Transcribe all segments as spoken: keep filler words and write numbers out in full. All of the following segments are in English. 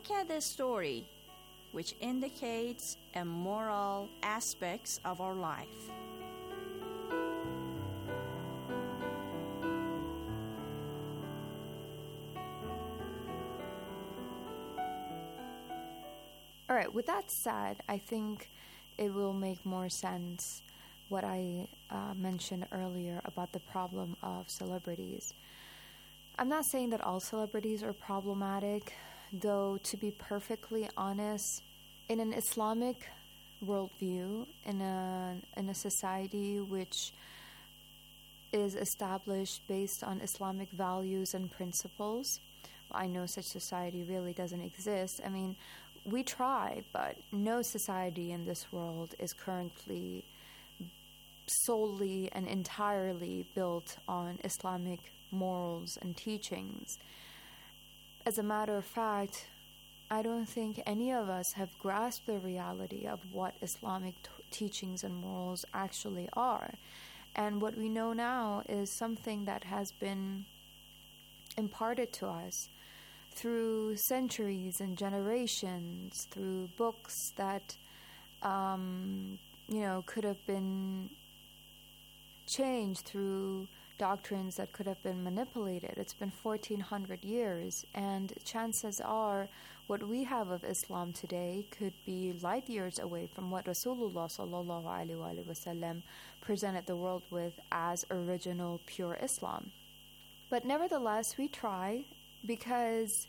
look at this story, which indicates a moral aspects of our life. All right, with that said, I think it will make more sense what I uh, mentioned earlier about the problem of celebrities. I'm not saying that all celebrities are problematic, though to be perfectly honest, in an Islamic worldview, in a, in a society which is established based on Islamic values and principles, I know such society really doesn't exist. I mean, we try, but no society in this world is currently solely and entirely built on Islamic morals and teachings. As a matter of fact, I don't think any of us have grasped the reality of what Islamic t- teachings and morals actually are. And what we know now is something that has been imparted to us through centuries and generations, through books that, um, you know, could have been changed, through doctrines that could have been manipulated. It's been fourteen hundred years, and chances are what we have of Islam today could be light years away from what Rasulullah sallallahu alaihi wasallam presented the world with as original pure Islam. But nevertheless, we try, because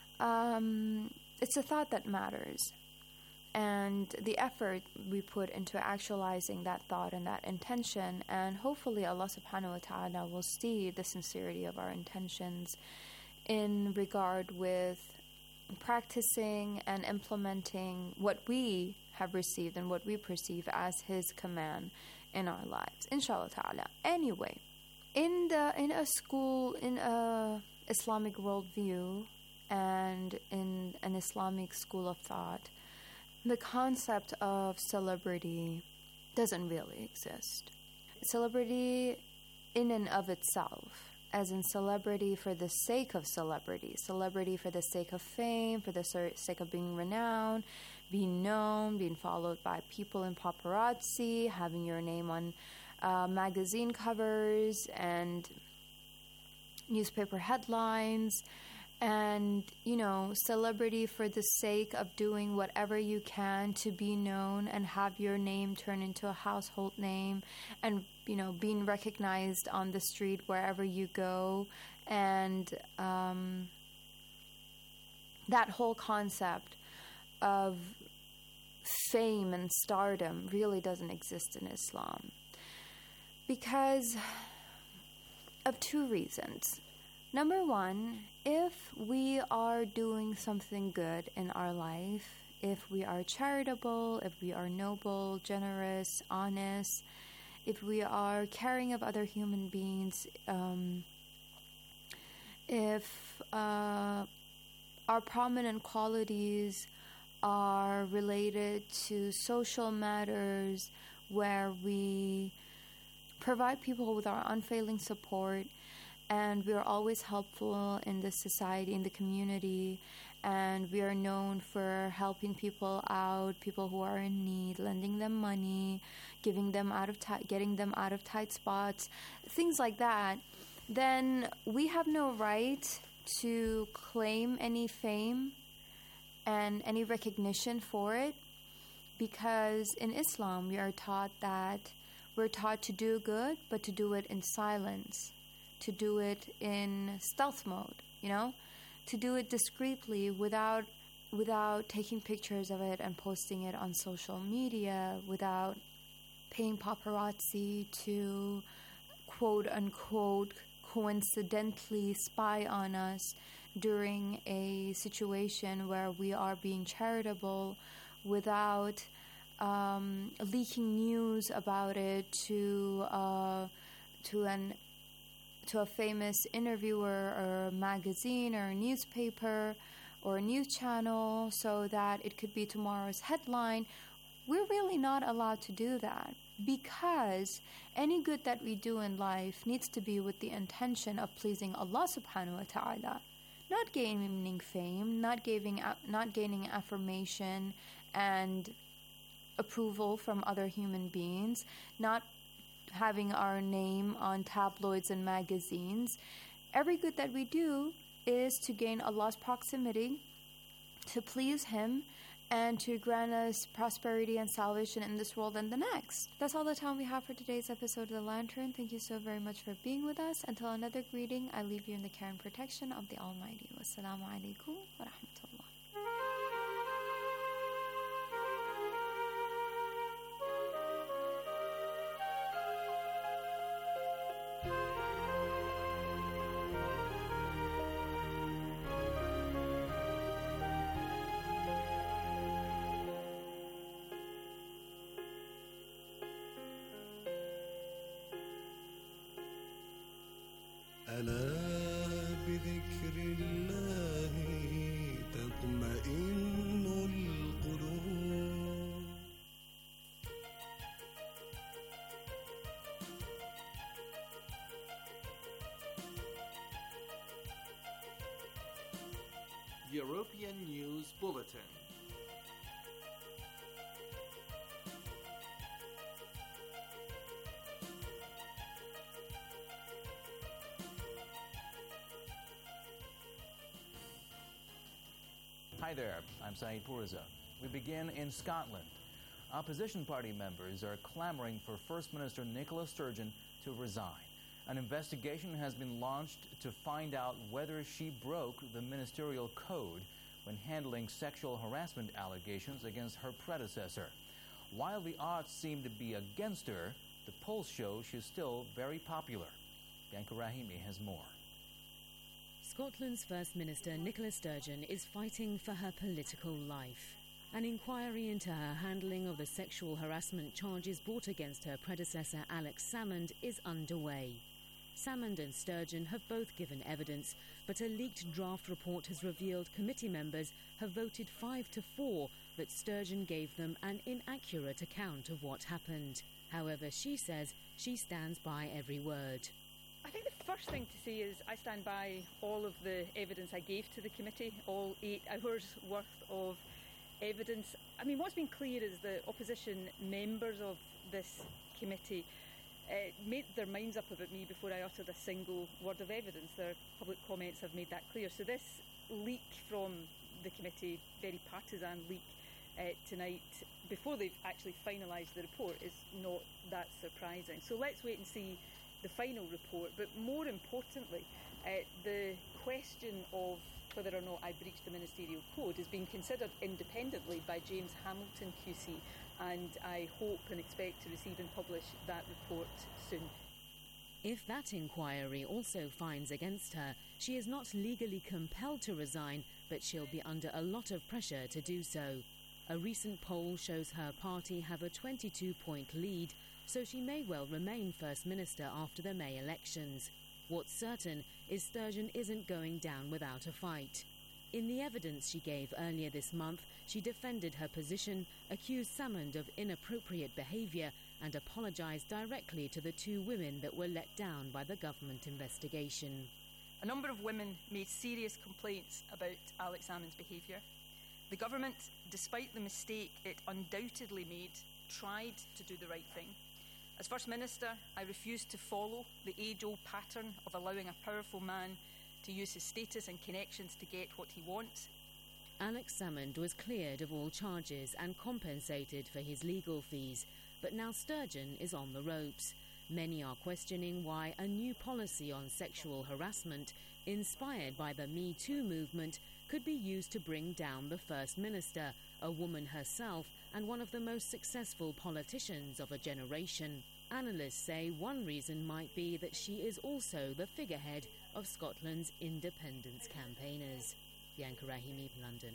um, it's a thought that matters. And the effort we put into actualizing that thought and that intention, and hopefully Allah subhanahu wa ta'ala will see the sincerity of our intentions in regard with practicing and implementing what we have received and what we perceive as His command in our lives, inshallah ta'ala. Anyway, in the in a school, in a Islamic worldview, and in an Islamic school of thought, the concept of celebrity doesn't really exist. Celebrity in and of itself, as in celebrity for the sake of celebrity, celebrity for the sake of fame, for the sake of being renowned, being known, being followed by people in paparazzi, having your name on uh, magazine covers and newspaper headlines, and, you know, celebrity for the sake of doing whatever you can to be known and have your name turn into a household name, and, you know, being recognized on the street wherever you go. And um, that whole concept of fame and stardom really doesn't exist in Islam, because of two reasons. Number one, if we are doing something good in our life, if we are charitable, if we are noble, generous, honest, if we are caring of other human beings, um, if uh, our prominent qualities are related to social matters where we provide people with our unfailing support, and we are always helpful in the society, in the community, and we are known for helping people out, people who are in need, lending them money, giving them out of tight, getting them out of tight spots, things like that, then we have no right to claim any fame and any recognition for it, because in Islam we are taught that we're taught to do good, but to do it in silence, to do it in stealth mode, you know, to do it discreetly without without taking pictures of it and posting it on social media, without paying paparazzi to quote unquote coincidentally spy on us during a situation where we are being charitable, without um, leaking news about it to uh, to an to a famous interviewer or a magazine or a newspaper or a news channel so that it could be tomorrow's headline. We're really not allowed to do that, because any good that we do in life needs to be with the intention of pleasing Allah subhanahu wa ta'ala, not gaining fame, not gaining, not gaining affirmation and approval from other human beings, not having our name on tabloids and magazines. Every good that we do is to gain Allah's proximity, to please Him, and to grant us prosperity and salvation in this world and the next. That's all the time we have for today's episode of The Lantern. Thank you so very much for being with us. Until another greeting, I leave you in the care and protection of the Almighty. Wassalamu alaikum wa rahmatullah. ألا بذكر الله تطمئن القلوب. European News Bulletin. Hi there, I'm Saeed Pourreza. We begin in Scotland. Opposition party members are clamoring for First Minister Nicola Sturgeon to resign. An investigation has been launched to find out whether she broke the ministerial code when handling sexual harassment allegations against her predecessor. While the odds seem to be against her, the polls show she's still very popular. Bianca Rahimi has more. Scotland's First Minister Nicola Sturgeon is fighting for her political life. An inquiry into her handling of the sexual harassment charges brought against her predecessor Alex Salmond is underway. Salmond and Sturgeon have both given evidence, but a leaked draft report has revealed committee members have voted five to four that Sturgeon gave them an inaccurate account of what happened. However, she says she stands by every word. I think the first thing to say is I stand by all of the evidence I gave to the committee, all eight hours worth of evidence. I mean, what's been clear is the opposition members of this committee uh, made their minds up about me before I uttered a single word of evidence. Their public comments have made that clear. So this leak from the committee, very partisan leak uh, tonight, before they've actually finalised the report, is not that surprising. So let's wait and see the final report, but more importantly, uh, the question of whether or not I breached the ministerial code is being considered independently by James Hamilton Q C, and I hope and expect to receive and publish that report soon. If that inquiry also finds against her, she is not legally compelled to resign, but she'll be under a lot of pressure to do so. A recent poll shows her party have a twenty-two point lead, so she may well remain First Minister after the May elections. What's certain is Sturgeon isn't going down without a fight. In the evidence she gave earlier this month, she defended her position, accused Salmond of inappropriate behaviour, and apologised directly to the two women that were let down by the government investigation. A number of women made serious complaints about Alex Salmond's behaviour. The government, despite the mistake it undoubtedly made, tried to do the right thing. As First Minister, I refused to follow the age-old pattern of allowing a powerful man to use his status and connections to get what he wants. Alex Salmond was cleared of all charges and compensated for his legal fees, but now Sturgeon is on the ropes. Many are questioning why a new policy on sexual harassment, inspired by the Me Too movement, could be used to bring down the First Minister, a woman herself and one of the most successful politicians of a generation. Analysts say one reason might be that she is also the figurehead of Scotland's independence campaigners. Bianca Rahimi, London.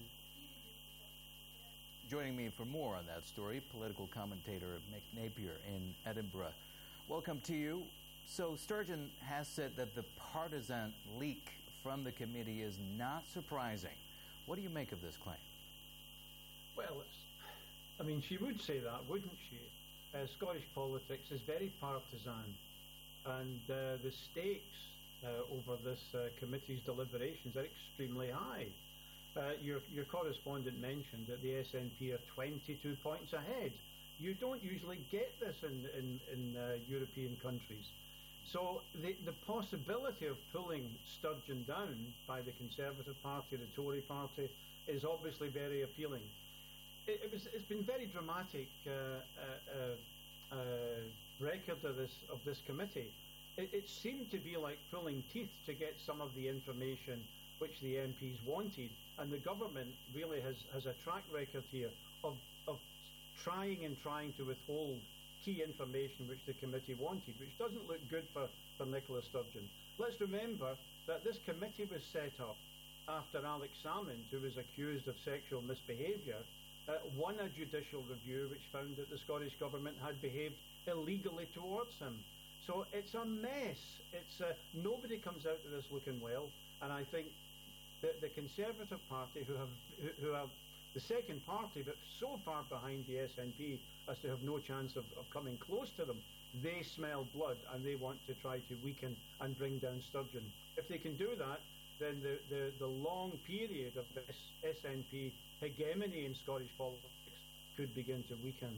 Joining me for more on that story, political commentator Mick Napier in Edinburgh. Welcome to you. So Sturgeon has said that the partisan leak from the committee is not surprising. What do you make of this claim? Well, it's, I mean, she would say that, wouldn't she? Uh, Scottish politics is very partisan, and uh, the stakes uh, over this uh, committee's deliberations are extremely high. Uh, your, your correspondent mentioned that the S N P are twenty-two points ahead. You don't usually get this in, in, in uh, European countries. So the, the possibility of pulling Sturgeon down by the Conservative Party, the Tory Party, is obviously very appealing. It, it was, it's been very dramatic uh, uh, uh, uh, record of this, of this committee. It, it seemed to be like pulling teeth to get some of the information which the M Ps wanted, and the government really has, has a track record here of, of trying and trying to withhold key information which the committee wanted, which doesn't look good for, for Nicola Sturgeon. Let's remember that this committee was set up after Alex Salmond, who was accused of sexual misbehaviour, uh, won a judicial review which found that the Scottish Government had behaved illegally towards him. So it's a mess. It's uh, nobody comes out of this looking well, and I think that the Conservative Party, who have who, who have the second party, but so far behind the S N P as to have no chance of, of coming close to them, they smell blood and they want to try to weaken and bring down Sturgeon. If they can do that, then the, the, the long period of this S N P hegemony in Scottish politics could begin to weaken.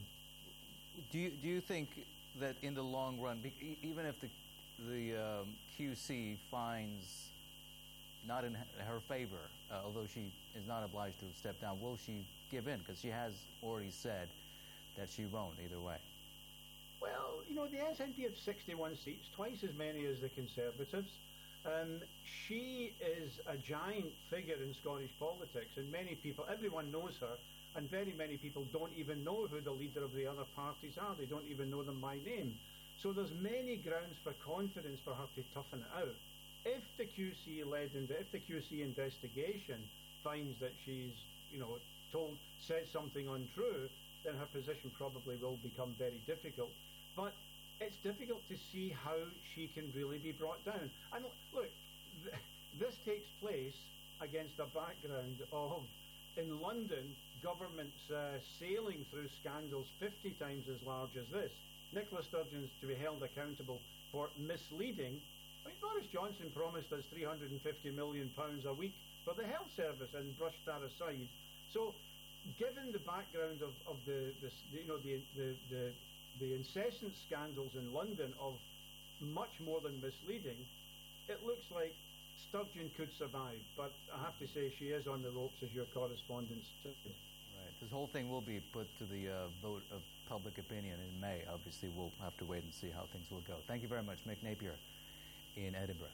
Do you, do you think that in the long run, even if the, the um, Q C finds not in her favor, uh, although she is not obliged to step down, will she give in? Because she has already said that she won't either way. Well, you know, the S N P have sixty-one seats, twice as many as the Conservatives. Um, she is a giant figure in Scottish politics, and many people, everyone knows her, and very many people don't even know who the leader of the other parties are. They don't even know them by name. So there's many grounds for confidence for her to toughen it out. If the Q C led in the, if the Q C investigation finds that she's, you know, told said something untrue, then her position probably will become very difficult. But it's difficult to see how she can really be brought down. And look, th- this takes place against a background of, in London, governments uh, sailing through scandals fifty times as large as this. Nicola Sturgeon's to be held accountable for misleading. I mean, Boris Johnson promised us three hundred fifty million pounds a week for the health service and brushed that aside. So, given the background of, of the, the, you know, the, the, the, the incessant scandals in London of much more than misleading, it looks like Sturgeon could survive. But I have to say she is on the ropes, as your correspondent said. Right. This whole thing will be put to the uh, vote of public opinion in May. Obviously, we'll have to wait and see how things will go. Thank you very much, Mick Napier in Edinburgh.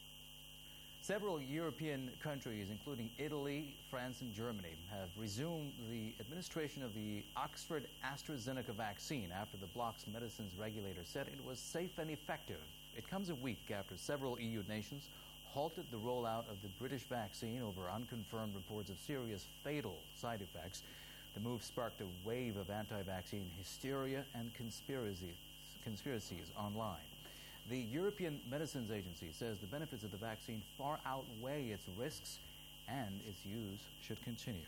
Several European countries, including Italy, France, and Germany, have resumed the administration of the Oxford AstraZeneca vaccine after the bloc's medicines regulator said it was safe and effective. It comes a week after several E U nations halted the rollout of the British vaccine over unconfirmed reports of serious fatal side effects. The move sparked a wave of anti-vaccine hysteria and conspiracies, conspiracies online. The European Medicines Agency says the benefits of the vaccine far outweigh its risks and its use should continue.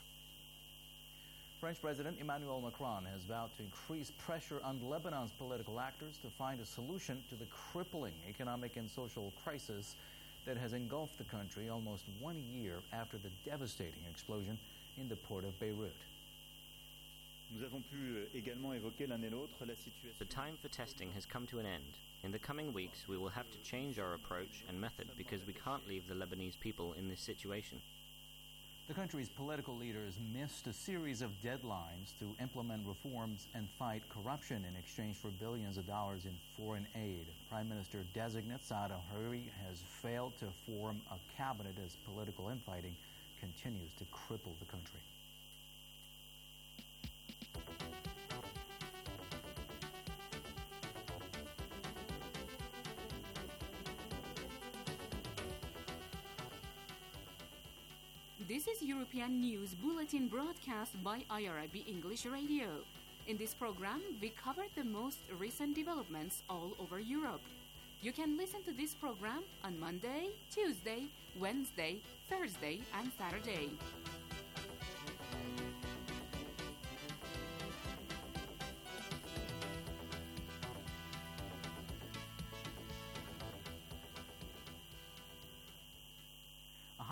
French President Emmanuel Macron has vowed to increase pressure on Lebanon's political actors to find a solution to the crippling economic and social crisis that has engulfed the country almost one year after the devastating explosion in the port of Beirut. Nous avons pu également évoquer l'un et l'autre la situation. The time for testing has come to an end. In the coming weeks, we will have to change our approach and method because we can't leave the Lebanese people in this situation. The country's political leaders missed a series of deadlines to implement reforms and fight corruption in exchange for billions of dollars in foreign aid. Prime Minister-designate Saad al-Hariri has failed to form a cabinet as political infighting continues to cripple the country. This is European News Bulletin broadcast by I R I B English Radio. In this program, we cover the most recent developments all over Europe. You can listen to this program on Monday, Tuesday, Wednesday, Thursday, and Saturday.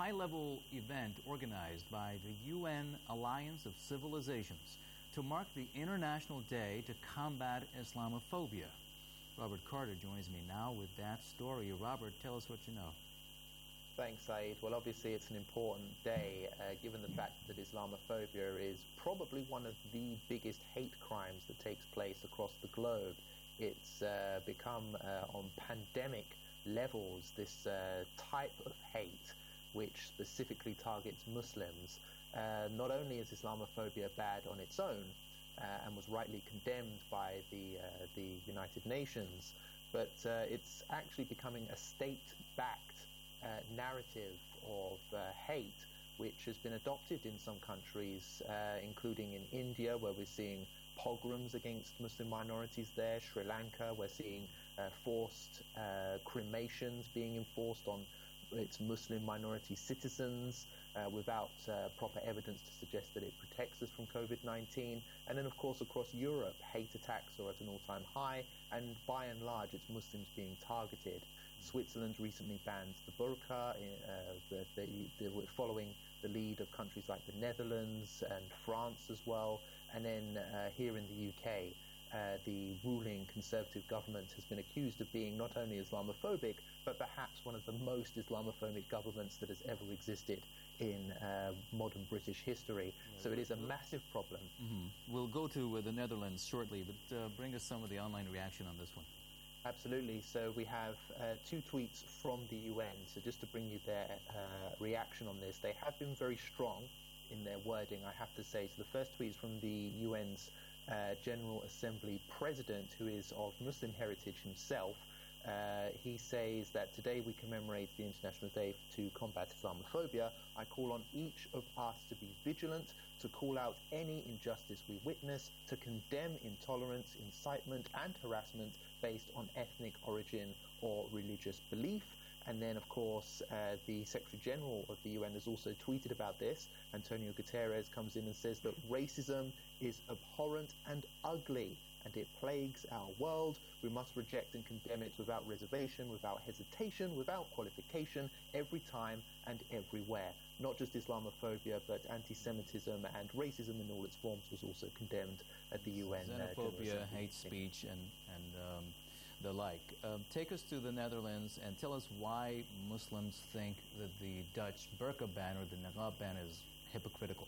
high-level event organized by the U N Alliance of Civilizations to mark the International Day to Combat Islamophobia. Robert Carter joins me now with that story. Robert, tell us what you know. Thanks, Saeed. Well, obviously it's an important day, uh, given the fact that Islamophobia is probably one of the biggest hate crimes that takes place across the globe. It's uh, become, uh, on pandemic levels, this uh, type of hate which specifically targets Muslims. Uh, not only is Islamophobia bad on its own, uh, and was rightly condemned by the, uh, the United Nations, but uh, it's actually becoming a state-backed Uh, narrative of uh, hate, which has been adopted in some countries, uh, including in India, where we're seeing pogroms against Muslim minorities there. Sri Lanka, we're seeing uh, forced uh, cremations being enforced on its Muslim minority citizens uh, without uh, proper evidence to suggest that it protects us from COVID nineteen. And then, of course, across Europe, hate attacks are at an all-time high, and by and large, it's Muslims being targeted. Switzerland recently banned the burqa. Uh, they, they, they were following the lead of countries like the Netherlands and France as well. And then uh, here in the U K, uh, the ruling Conservative government has been accused of being not only Islamophobic, but perhaps one of the most Islamophobic governments that has ever existed in uh, modern British history. Yeah, so it is a massive problem. Mm-hmm. We'll go to uh, the Netherlands shortly, but uh, bring us some of the online reaction on this one. Absolutely. So we have uh, two tweets from the U N. So just to bring you their uh, reaction on this, they have been very strong in their wording, I have to say. So the first tweet is from the U N's uh, General Assembly President, who is of Muslim heritage himself. Uh, he says that today we commemorate the International Day to combat Islamophobia. I call on each of us to be vigilant, to call out any injustice we witness, to condemn intolerance, incitement and harassment based on ethnic origin or religious belief. And then, of course, uh, the Secretary General of the U N has also tweeted about this. Antonio Guterres comes in and says that racism is abhorrent and ugly, and it plagues our world. We must reject and condemn it without reservation, without hesitation, without qualification, every time and everywhere. Not just Islamophobia, but anti-Semitism and racism in all its forms was also condemned at the U N. Xenophobia, uh, hate speech, and, and um, the like. Um, take us to the Netherlands and tell us why Muslims think that the Dutch burqa ban or the niqab ban is hypocritical.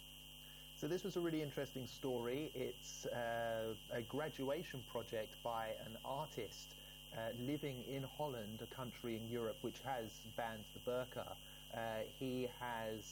So this was a really interesting story. It's uh, a graduation project by an artist uh, living in Holland, a country in Europe which has banned the burqa. Uh, he has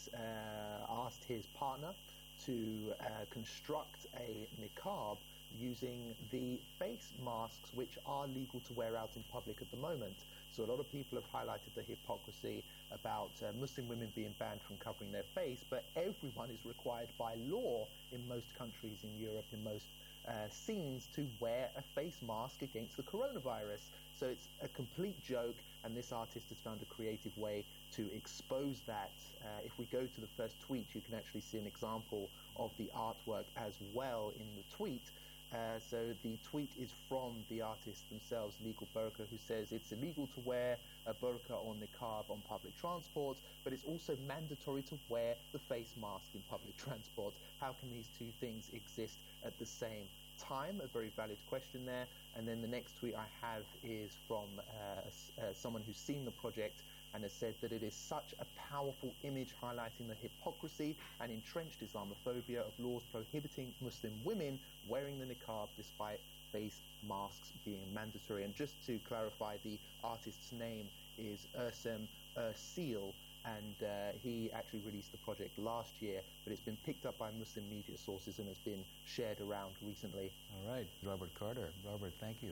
uh, asked his partner to uh, construct a niqab using the face masks which are legal to wear out in public at the moment. So a lot of people have highlighted the hypocrisy about uh, Muslim women being banned from covering their face, but everyone is required by law in most countries in Europe, in most uh, scenes, to wear a face mask against the coronavirus. So it's a complete joke, and this artist has found a creative way to expose that. Uh, if we go to the first tweet, you can actually see an example of the artwork as well in the tweet. Uh, so the tweet is from the artists themselves, Legal Burqa, who says it's illegal to wear a burqa or niqab on public transport, but it's also mandatory to wear the face mask in public transport. How can these two things exist at the same time? A very valid question there. And then the next tweet I have is from uh, uh, someone who's seen the project and has said that it is such a powerful image highlighting the hypocrisy and entrenched Islamophobia of laws prohibiting Muslim women wearing the niqab despite face masks being mandatory. And just to clarify, the artist's name is Ersem Ersil, and uh, he actually released the project last year, but it's been picked up by Muslim media sources and has been shared around recently. All right, Robert Carter. Robert, thank you.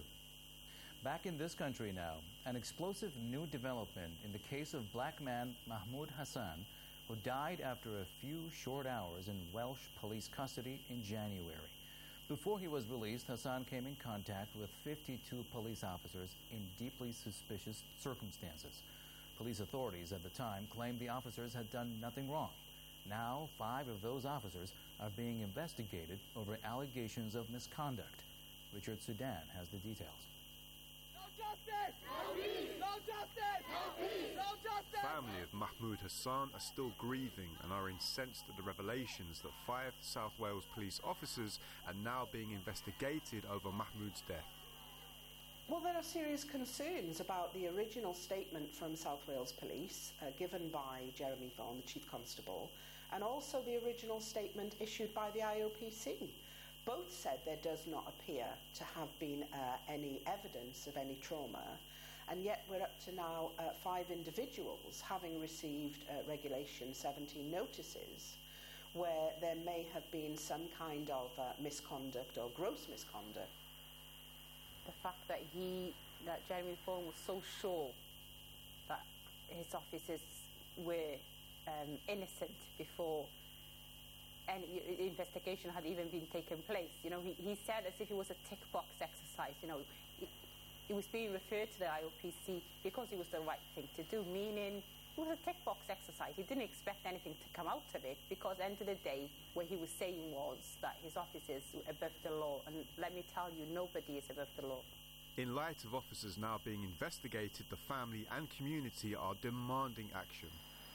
Back in this country now, an explosive new development in the case of black man Mahmoud Hassan, who died after a few short hours in Welsh police custody in January. Before he was released, Hassan came in contact with fifty-two police officers in deeply suspicious circumstances. Police authorities at the time claimed the officers had done nothing wrong. Now, five of those officers are being investigated over allegations of misconduct. Richard Sudan has the details. justice! No peace! No justice! No peace! No justice! The family of Mahmoud Hassan are still grieving and are incensed at the revelations that five South Wales police officers are now being investigated over Mahmoud's death. Well, there are serious concerns about the original statement from South Wales Police uh, given by Jeremy Vaughan, the Chief Constable, and also the original statement issued by the I O P C. Both said there does not appear to have been uh, any evidence of any trauma, and yet we're up to now uh, five individuals having received uh, Regulation seventeen notices where there may have been some kind of uh, misconduct or gross misconduct. The fact that he, that Jeremy Vaughan was so sure that his officers were um, innocent before any investigation had even been taken place. You know, he, he said as if it was a tick box exercise. You know, it, it was being referred to the I O P C because it was the right thing to do, meaning it was a tick box exercise. He didn't expect anything to come out of it because at the end of the day, what he was saying was that his officers were above the law. And let me tell you, nobody is above the law. In light of officers now being investigated, the family and community are demanding action.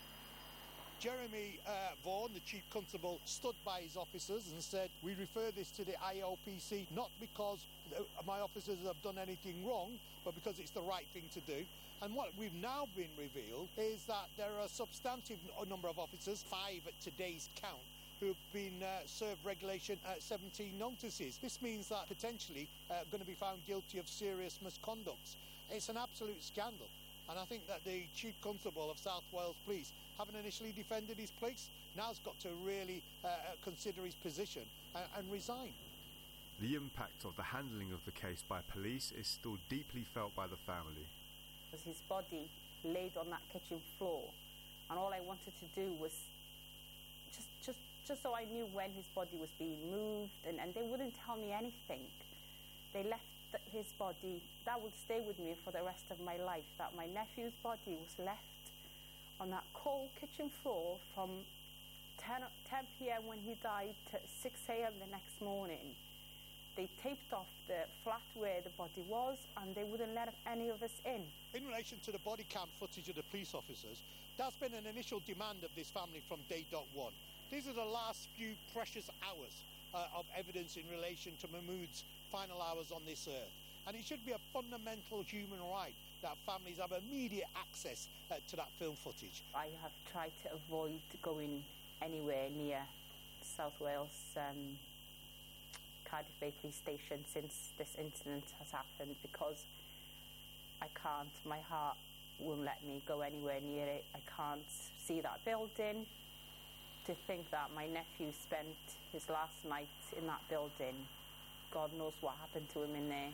Jeremy uh, Vaughan, the Chief Constable, stood by his officers and said, we refer this to the I O P C not because my officers have done anything wrong, but because it's the right thing to do. And what we've now been revealed is that there are a substantive number of officers, five at today's count, who have been uh, served Regulation uh, seventeen notices. This means that potentially uh, going to be found guilty of serious misconducts. It's an absolute scandal. And I think that the Chief Constable of South Wales Police, having initially defended his place, now's got to really uh, consider his position and, and resign. The impact of the handling of the case by police is still deeply felt by the family. His body laid on that kitchen floor, and all I wanted to do was just just just so I knew when his body was being moved, and, and they wouldn't tell me anything. They left the, his body. That would stay with me for the rest of my life, that my nephew's body was left on that cold kitchen floor from ten p m when he died to six a m the next morning. They taped off the flat where the body was, and they wouldn't let any of us in. In relation to the body cam footage of the police officers, that's been an initial demand of this family from day dot one. These are the last few precious hours uh, of evidence in relation to Mahmoud's final hours on this earth. And it should be a fundamental human right that families have immediate access uh, to that film footage. I have tried to avoid going anywhere near South Wales um, Cardiff Bay Police Station since this incident has happened because I can't, my heart won't let me go anywhere near it. I can't see that building. To think that my nephew spent his last night in that building, God knows what happened to him in there.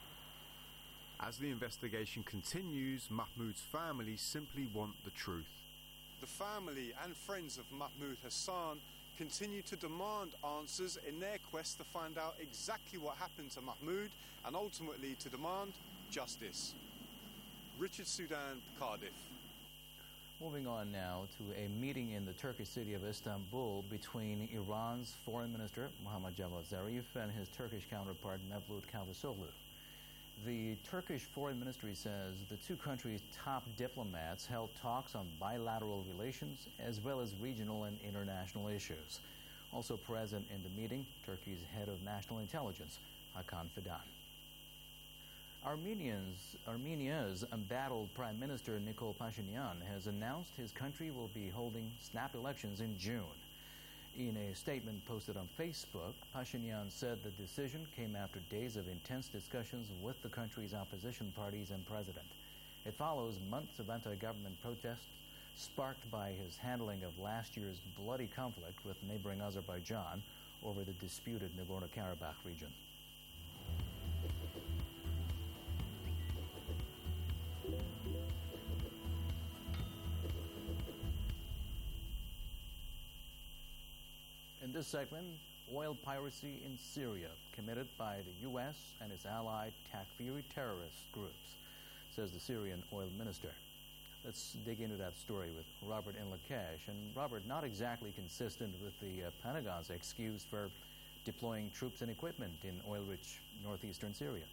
As the investigation continues, Mahmoud's family simply want the truth. The family and friends of Mahmoud Hassan continue to demand answers in their quest to find out exactly what happened to Mahmoud and ultimately to demand justice. Richard Sudan, Cardiff. Moving on now to a meeting in the Turkish city of Istanbul between Iran's Foreign Minister Mohammad Javad Zarif and his Turkish counterpart Mevlut Cavusoglu. The Turkish Foreign Ministry says the two countries' top diplomats held talks on bilateral relations as well as regional and international issues. Also present in the meeting, Turkey's head of national intelligence, Hakan Fidan. Armenians, Armenia's embattled Prime Minister Nikol Pashinyan has announced his country will be holding snap elections in June. In a statement posted on Facebook, Pashinyan said the decision came after days of intense discussions with the country's opposition parties and president. It follows months of anti-government protests sparked by his handling of last year's bloody conflict with neighboring Azerbaijan over the disputed Nagorno-Karabakh region. In this segment, oil piracy in Syria, committed by the U S and its allied Takfiri terrorist groups, says the Syrian oil minister. Let's dig into that story with Robert Inlakesh. And Robert, not exactly consistent with the uh, Pentagon's excuse for deploying troops and equipment in oil-rich northeastern Syria.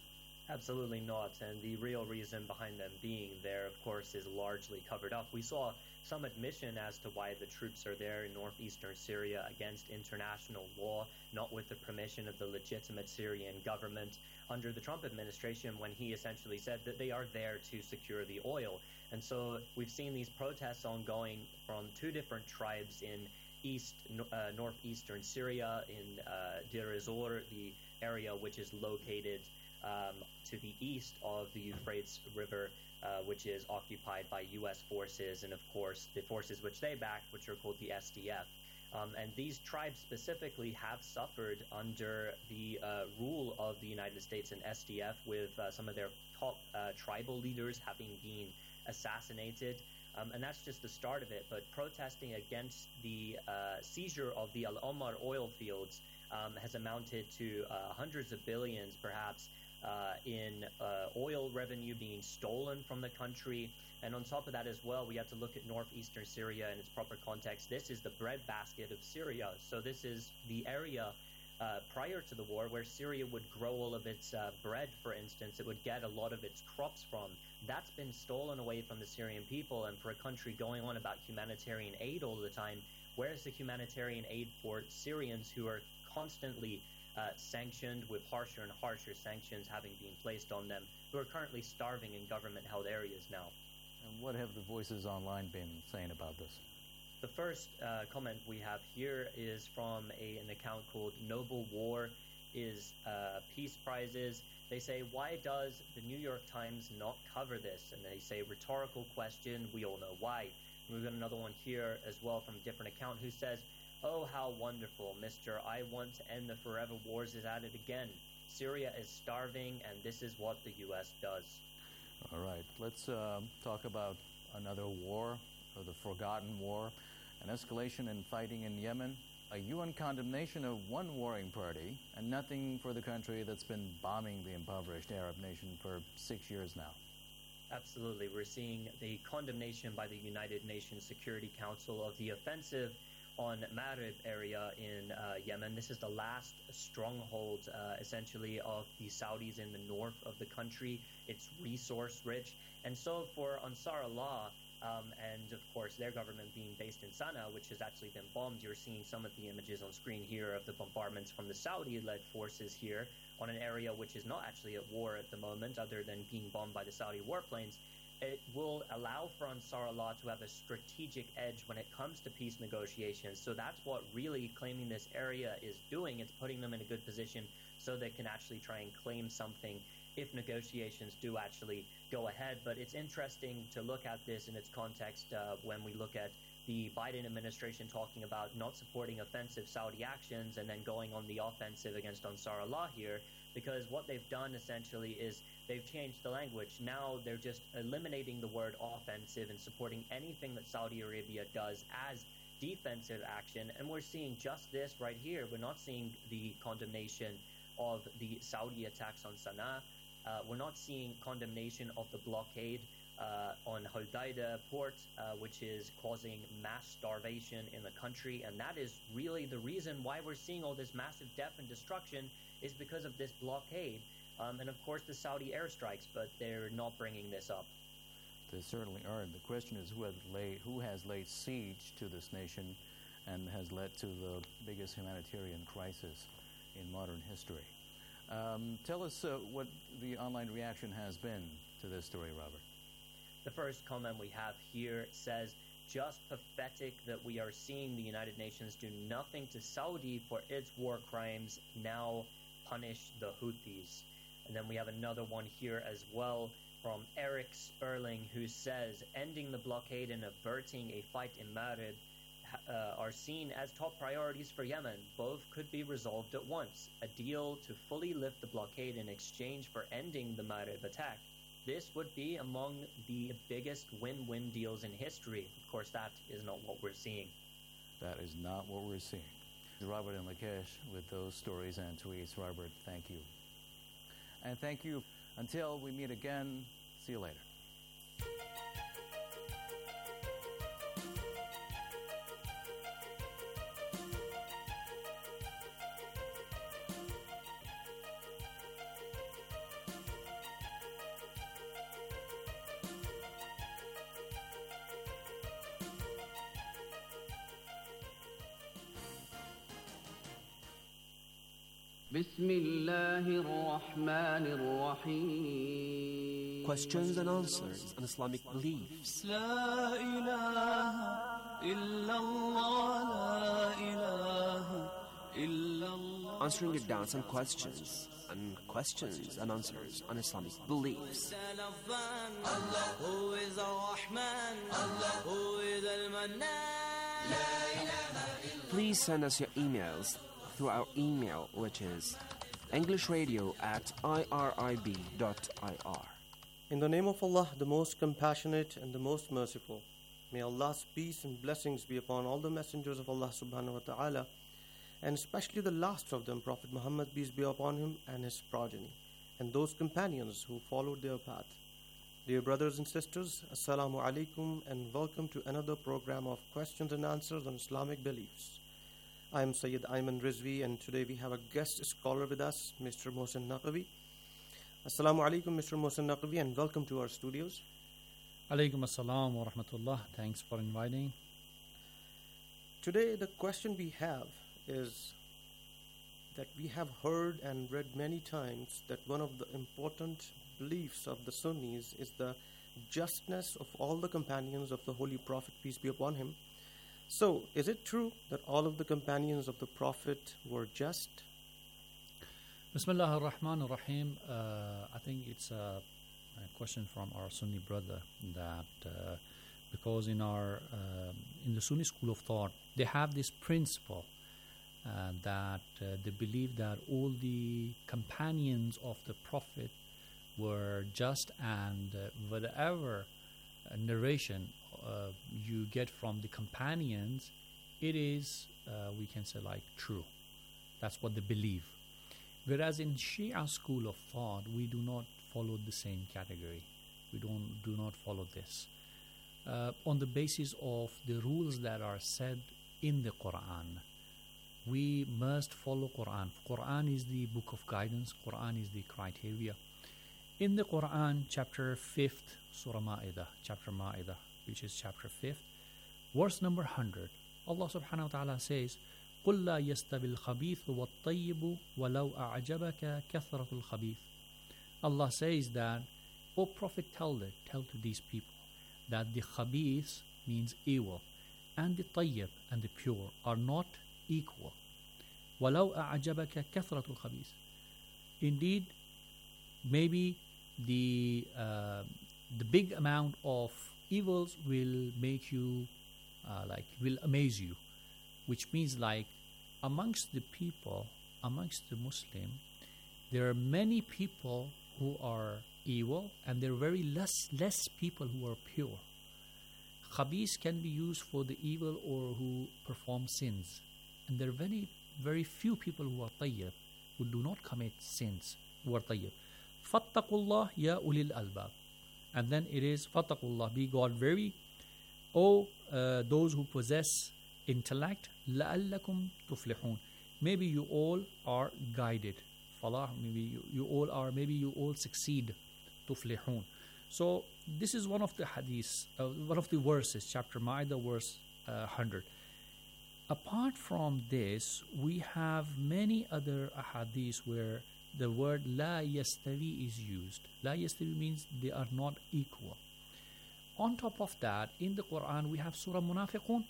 Absolutely not, and the real reason behind them being there, of course, is largely covered up. We saw some admission as to why the troops are there in northeastern Syria against international law, not with the permission of the legitimate Syrian government under the Trump administration, when he essentially said that they are there to secure the oil. And so we've seen these protests ongoing from two different tribes in east, uh, northeastern Syria, in uh, Deir ez-Zor, the area which is located Um, to the east of the Euphrates River, uh, which is occupied by U S forces, and of course the forces which they backed, which are called the S D F. Um, and these tribes specifically have suffered under the uh, rule of the United States and S D F, with uh, some of their top uh, tribal leaders having been assassinated. Um, and that's just the start of it. But protesting against the uh, seizure of the Al Omar oil fields um, has amounted to uh, hundreds of billions, perhaps, Uh, in uh, oil revenue being stolen from the country. And on top of that as well, we have to look at northeastern Syria in its proper context. This is the breadbasket of Syria. So this is the area uh, prior to the war where Syria would grow all of its uh, bread, for instance. It would get a lot of its crops from. That's been stolen away from the Syrian people. And for a country going on about humanitarian aid all the time, where's the humanitarian aid for Syrians who are constantly Uh, sanctioned, with harsher and harsher sanctions having been placed on them, who are currently starving in government-held areas now? And what have the voices online been saying about this? The first uh, comment we have here is from a, an account called Noble War is uh, Peace Prizes. They say, why does the New York Times not cover this? And they say, rhetorical question, we all know why. And we've got another one here as well from a different account who says, oh, how wonderful, Mister I want to end the forever wars is at it again. Syria is starving, and this is what the U S does. All right, let's uh, talk about another war, or the forgotten war, an escalation in fighting in Yemen, a U N condemnation of one warring party, and nothing for the country that's been bombing the impoverished Arab nation for six years now. Absolutely. We're seeing the condemnation by the United Nations Security Council of the offensive on Marib area in uh, Yemen. This is the last stronghold, uh, essentially, of the Saudis in the north of the country. It's resource-rich. And so for Ansar Allah, um, and of course their government being based in Sana'a, which has actually been bombed, you're seeing some of the images on screen here of the bombardments from the Saudi-led forces here on an area which is not actually at war at the moment, other than being bombed by the Saudi warplanes. It will allow for Ansar Allah to have a strategic edge when it comes to peace negotiations. So that's what really claiming this area is doing. It's putting them in a good position so they can actually try and claim something if negotiations do actually go ahead. But it's interesting to look at this in its context uh, when we look at the Biden administration talking about not supporting offensive Saudi actions and then going on the offensive against Ansar Allah here, because what they've done essentially is they've changed the language. Now they're just eliminating the word offensive and supporting anything that Saudi Arabia does as defensive action. And we're seeing just this right here. We're not seeing the condemnation of the Saudi attacks on Sana'a. Uh, we're not seeing condemnation of the blockade uh, on Hodeidah port, uh, which is causing mass starvation in the country. And that is really the reason why we're seeing all this massive death and destruction, is because of this blockade. Um, and of course the Saudi airstrikes, but they're not bringing this up. They certainly aren't. The question is who has laid, who has laid siege to this nation and has led to the biggest humanitarian crisis in modern history. Um, tell us uh, what the online reaction has been to this story, Robert. The first comment we have here says, just pathetic that we are seeing the United Nations do nothing to Saudi for its war crimes, now punish the Houthis. And then we have another one here as well from Eric Sperling, who says, ending the blockade and averting a fight in Marib uh, are seen as top priorities for Yemen. Both could be resolved at once. A deal to fully lift the blockade in exchange for ending the Marib attack. This would be among the biggest win-win deals in history. Of course, that is not what we're seeing. That is not what we're seeing. Robert and Lakesh with those stories and tweets. Robert, thank you. And thank you. Until we meet again, see you later. بسم الله الرحمن الرحيم. Questions and answers on Islamic beliefs. لا إله إلا الله لا إله إلا الله. Answering your doubts and questions, and questions and answers on Islamic beliefs. Allah, who is Ar-Rahman, Allah, who is Al-Mannan. Please send us your emails through our email, which is englishradio at irib dot i r. In the name of Allah, the most compassionate and the most merciful. May Allah's peace and blessings be upon all the messengers of Allah subhanahu wa ta'ala, and especially the last of them, Prophet Muhammad, peace be upon him, and his progeny, and those companions who followed their path. Dear brothers and sisters, Assalamu alaikum, and welcome to another program of questions and answers on Islamic beliefs. I am Sayyid Ayman Rizvi, and today we have a guest scholar with us, Mister Mohsen Naqvi. Assalamu alaikum, Mister Mohsen Naqvi, and welcome to our studios. Alaikum assalam wa rahmatullah. Thanks for inviting. Today, the question we have is that we have heard and read many times that one of the important beliefs of the Sunnis is the justness of all the companions of the Holy Prophet, peace be upon him. So, is it true that all of the companions of the Prophet were just? Bismillah ar-Rahman ar-Rahim. Uh, I think it's a, a question from our Sunni brother that uh, because in our uh, in the Sunni school of thought, they have this principle uh, that uh, they believe that all the companions of the Prophet were just, and uh, whatever uh, narration uh, you get from the companions, it is, uh, we can say, like true. That's what they believe. Whereas in Shia school of thought, we do not follow the same category. We don't do not follow this. Uh, on the basis of the rules that are said in the Quran, we must follow Quran. Quran is the book of guidance. Quran is the criteria. In the Quran, chapter fifth, Surah Ma'idah, chapter Ma'idah, which is chapter fifth, verse number one hundred, Allah subhanahu wa ta'ala says, قُلْ لَا يَسْتَبِ الْخَبِيثُ وَالطَّيِّبُ وَلَوْ أَعْجَبَكَ كَثْرَةُ الْخَبِيثِ. Allah says that, O Prophet, tell it, tell to these people that the khabith means evil, and the tayyib and the pure are not equal. وَلَوْ أَعْجَبَكَ كَثْرَةُ الْخَبِيثِ. Indeed, maybe the uh, the big amount of evils will make you uh, like will amaze you, which means like amongst the people, amongst the Muslim, there are many people who are evil, and there are very less less people who are pure. Khabith can be used for the evil or who perform sins, and there are very very few people who are tayyib, who do not commit sins, who are tayyib. Fattaqullah ya ulil albab. And then it is Fattaqullah, be God very, O uh, those who possess intellect, la'allakum tuflihun. Maybe you all are guided. Falah, maybe you, you all are, maybe you all succeed. Tuflihun. So this is one of the hadiths, uh, one of the verses, chapter Ma'idah, verse uh, one hundred. Apart from this, we have many other ahadiths where the word la yastawi is used. La yastawi means they are not equal. On top of that, in the Quran, we have Surah Munafiqun.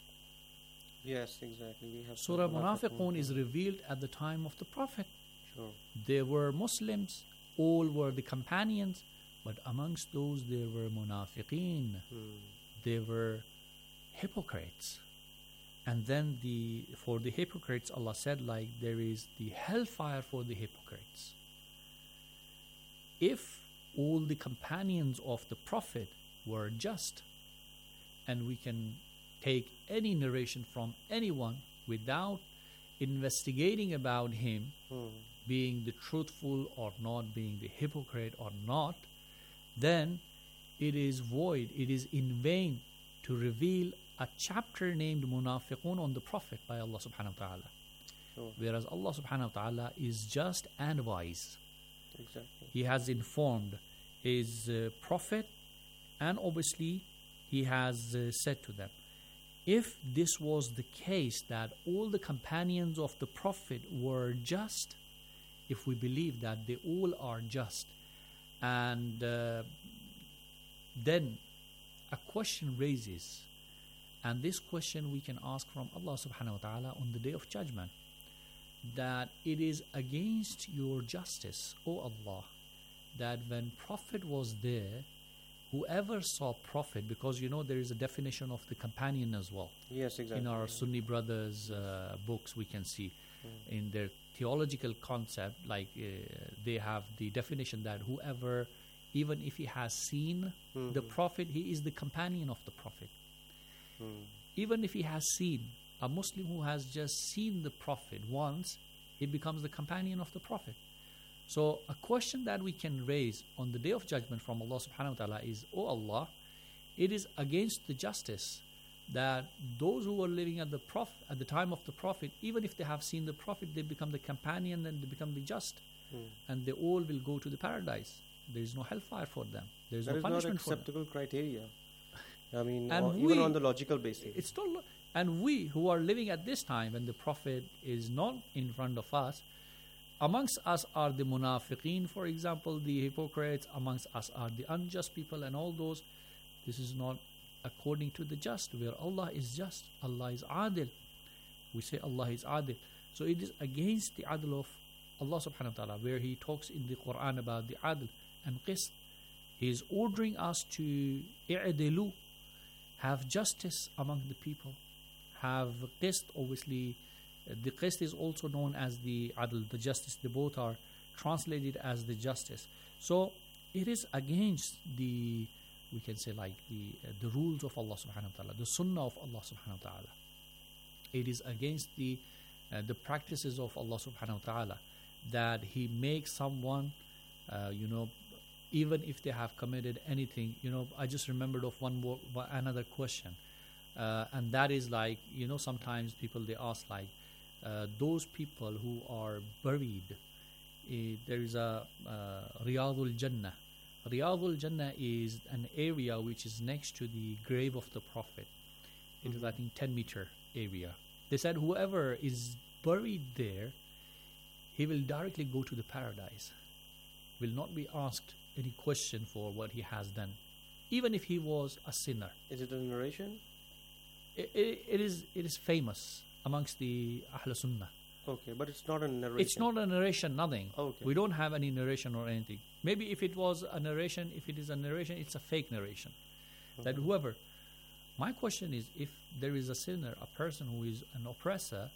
Yes, exactly. We have Surah Munafiqun is revealed at the time of the Prophet. Sure. They were Muslims, all were the companions, but amongst those there were Munafiqeen. Hmm. They were hypocrites. And then the for the hypocrites, Allah said, like, there is the hellfire for the hypocrites. If all the companions of the Prophet were just, and we can take any narration from anyone without investigating about him, Hmm. being the truthful or not, being the hypocrite or not, then it is void, it is in vain to reveal a chapter named Munafiqun on the Prophet by Allah subhanahu wa ta'ala. Sure. Whereas Allah subhanahu wa ta'ala is just and wise. Exactly. He has informed his uh, Prophet, and obviously he has uh, said to them, if this was the case that all the companions of the Prophet were just, if we believe that they all are just, and uh, then a question raises, and this question we can ask from Allah subhanahu wa ta'ala on the day of judgment, that it is against your justice, O Allah, that when Prophet was there, whoever saw Prophet, because you know there is a definition of the companion as well. Yes, exactly. In our Sunni brothers' uh, books, we can see mm. in their theological concept, like uh, they have the definition that whoever, even if he has seen mm-hmm. the Prophet, he is the companion of the Prophet. Mm. Even if he has seen, a Muslim who has just seen the Prophet once, he becomes the companion of the Prophet. So a question that we can raise on the day of judgment from Allah subhanahu wa ta'ala is, O Allah, it is against the justice that those who were living at the Prophet, at the time of the Prophet, even if they have seen the Prophet, they become the companion and they become the just. Hmm. And they all will go to the paradise. There is no hellfire for them. There is that no is punishment for them. That is not acceptable criteria. I mean, and or we, even on the logical basis. It's not, and we who are living at this time when the Prophet is not in front of us, amongst us are the munafiqeen, for example, the hypocrites. Amongst us are the unjust people and all those. This is not according to the just, where Allah is just, Allah is adil. We say Allah is adil. So it is against the adil of Allah subhanahu wa ta'ala, where He talks in the Quran about the adil and qist. He is ordering us to i'dilu, have justice among the people, have qist. Obviously, the qist is also known as the adl, the justice. They both are translated as the justice. So it is against the, we can say like the uh, the rules of Allah subhanahu wa ta'ala, the sunnah of Allah subhanahu wa ta'ala. It is against the uh, the practices of Allah subhanahu wa ta'ala that He makes someone, uh, you know, even if they have committed anything. You know, I just remembered of one more, another question, uh, and that is like, you know, sometimes people they ask like, uh, those people who are buried, uh, there is a uh, Riyadul Jannah. Riyadul Jannah is an area which is next to the grave of the Prophet. It mm-hmm. is, I think, ten meter area. They said whoever is buried there, he will directly go to the paradise, will not be asked any question for what he has done, even if he was a sinner. Is it a narration? It, it, it is. It is famous amongst the Ahl Sunnah. Okay, but it's not a narration. It's not a narration, nothing. Okay. We don't have any narration or anything. Maybe if it was a narration, if it is a narration, it's a fake narration. Okay. That whoever. My question is, if there is a sinner, a person who is an oppressor,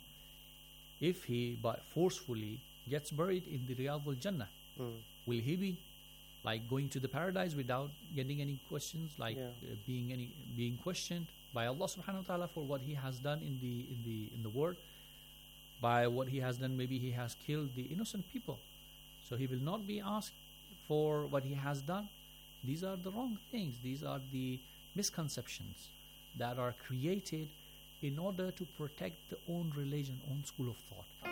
if he, but forcefully, gets buried in the Riyadul Jannah, mm. will he be like going to the paradise without getting any questions, like yeah. uh, being any being questioned by Allah subhanahu wa ta'ala for what he has done in the in the in the world? By what he has done, maybe he has killed the innocent people, so he will not be asked for what he has done. These are the wrong things. These are the misconceptions that are created in order to protect the own religion, own school of thought.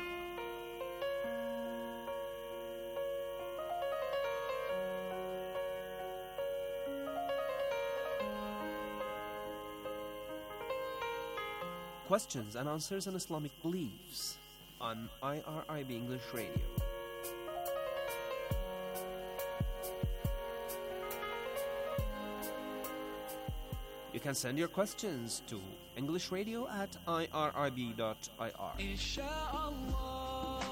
Questions and answers on Islamic beliefs on I R I B English Radio. You can send your questions to englishradio at I R I B dot I R. Insha'Allah,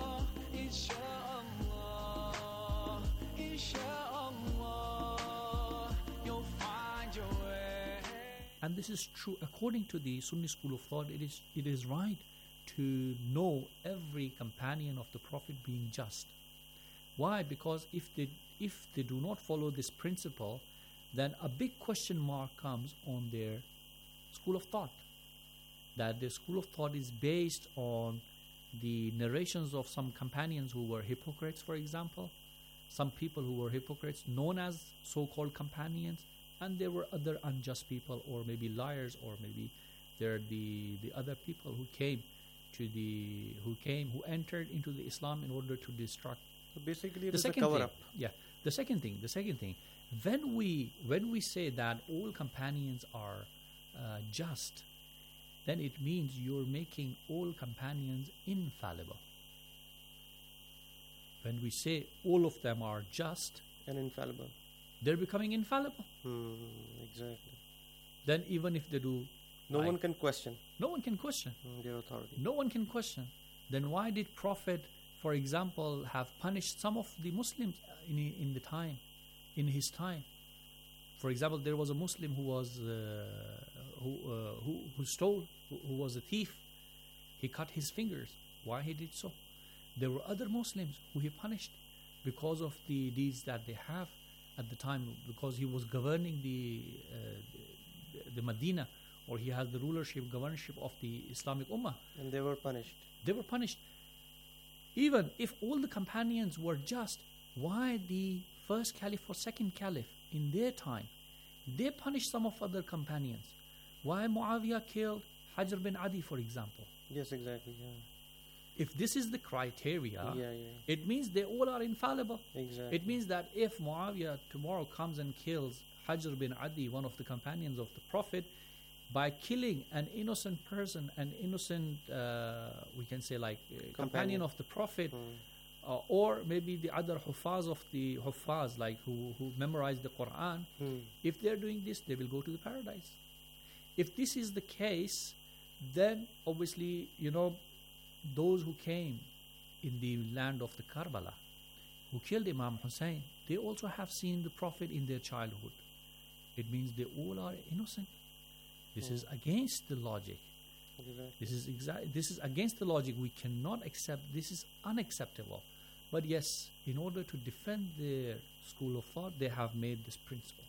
Insha'Allah, Insha'Allah, you'll find your way. And this is true according to the Sunni school of thought. It is it is right to know every companion of the Prophet being just. Why? Because if they if they do not follow this principle, then a big question mark comes on their school of thought. That the school of thought is based on the narrations of some companions who were hypocrites, for example. Some people who were hypocrites, known as so-called companions, and there were other unjust people, or maybe liars, or maybe they're the the other people who came to the who came who entered into the Islam in order to destruct. So basically, it the is second a cover thing, up. Yeah. The second thing. The second thing. When we when we say that all companions are uh, just, then it means you're making all companions infallible. when we say all of them are just and infallible, they're becoming infallible. Hmm, exactly. Then even if they do, no like, one can question. No one can question mm, their authority. No one can question. Then why did Prophet, for example, have punished some of the Muslims in in the time, in his time? For example, there was a Muslim who was uh, who, uh, who who stole, who, who was a thief. He cut his fingers. Why he did so? There were other Muslims who he punished because of the deeds that they have at the time, because he was governing the uh, the, the Medina, or he had the rulership, governorship of the Islamic Ummah. And they were punished. They were punished. Even if all the companions were just, why the first caliph or second caliph in their time, they punished some of other companions? Why Muawiyah killed Hajr bin Adi, for example? Yes, exactly, yeah. If this is the criteria, yeah, yeah. it means they all are infallible. Exactly. It means that if Muawiyah tomorrow comes and kills Hajr bin Adi, one of the companions of the Prophet, by killing an innocent person, an innocent, uh, we can say like uh, companion. companion of the Prophet, mm. uh, or maybe the other Huffaz of the Huffaz, like who, who memorize the Quran, mm. if they're doing this, they will go to the paradise. If this is the case, then obviously, you know, those who came in the land of the Karbala, who killed Imam Hussein, they also have seen the Prophet in their childhood. It means they all are innocent. This mm. is against the logic. Exactly. This is exa- This is against the logic. We cannot accept. This is unacceptable. But yes, in order to defend their school of thought, they have made this principle.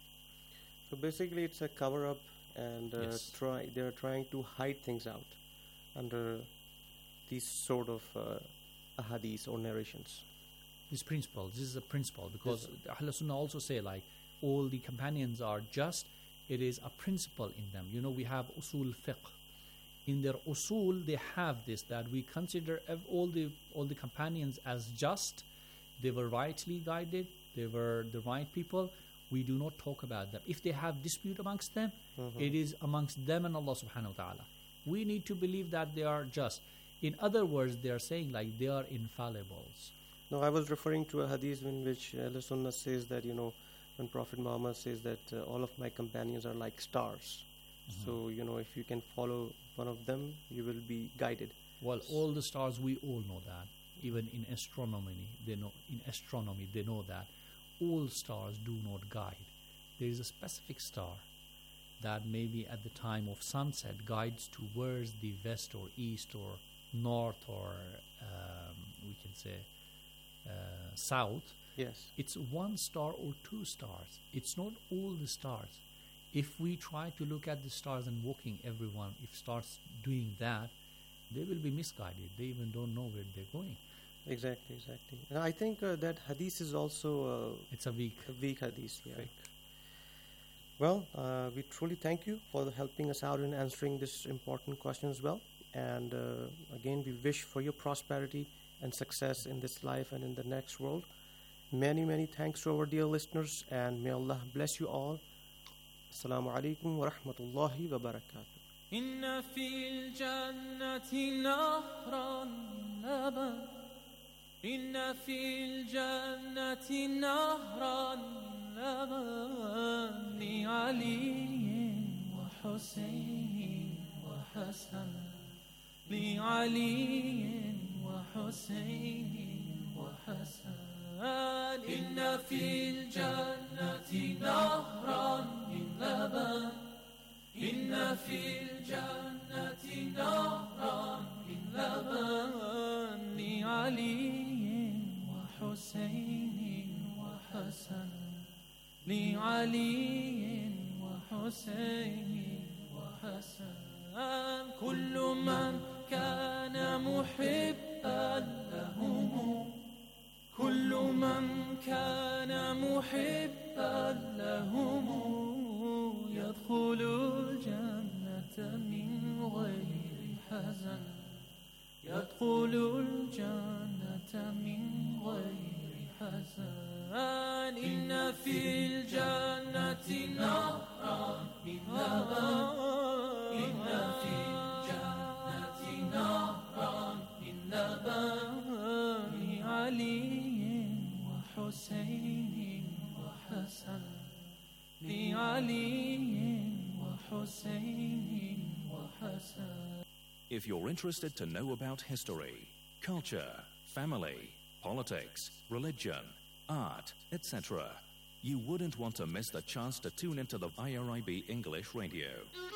So basically, it's a cover-up, and uh, yes. try they are trying to hide things out under these sort of uh, ahadith or narrations. This principle. This is a principle, because yes. Ahl Sunnah also say like all the companions are just. It is a principle in them. You know, we have usul fiqh. In their usul, they have this, that we consider all the all the companions as just. They were rightly guided. They were the right people. We do not talk about them. If they have dispute amongst them, mm-hmm. it is amongst them and Allah subhanahu wa ta'ala. We need to believe that they are just. In other words, they are saying like they are infallibles. No, I was referring to a hadith in which Ahl Sunnah says that, you know, when Prophet Muhammad says that uh, all of my companions are like stars. Mm-hmm. So, you know, if you can follow one of them, you will be guided. Well, all the stars, we all know that. Even in astronomy, they know. In astronomy, they know that all stars do not guide. There is a specific star that maybe at the time of sunset guides towards the west or east or north or um, we can say uh, south. Yes. It's one star or two stars. It's not all the stars. If we try to look at the stars and walking everyone, if starts doing that, they will be misguided. They even don't know where they're going. Exactly, exactly. And I think uh, that hadith is also... Uh, it's a weak. A weak hadith, yeah. Fake. Well, uh, we truly thank you for helping us out in answering this important question as well. And uh, again, we wish for your prosperity and success in this life and in the next world. Many, many thanks to our dear listeners, and may Allah bless you all. Assalamu alaikum wa rahmatullahi wa barakatuh. Inna fil jannati nahran laban. Inna fil jannati nahran laban. Li Ali wa Hussein wa Hasan. Li Ali wa Hussein wa Hasan. إن في الجنة نهرا من لبن إن في الجنة نهرا من لبن لعلي وحسين وحسن لعلي وحسين وحسن كل من كان محبا لهم كل من كان محبا لهم يدخل الجنة من غير حزن يدخل الجنة من غير حزن إن في الجنة نهرا من لبن إن في الجنة نهرا من لبن علي If you're interested to know about history, culture, family, politics, religion, art, et cetera, you wouldn't want to miss the chance to tune into the I R I B English Radio.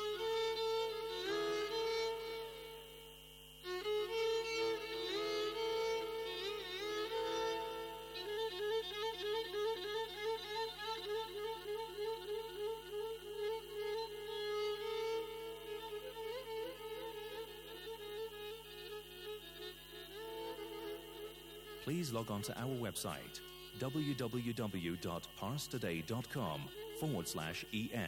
Please log on to our website, www.parstoday.com forward slash en.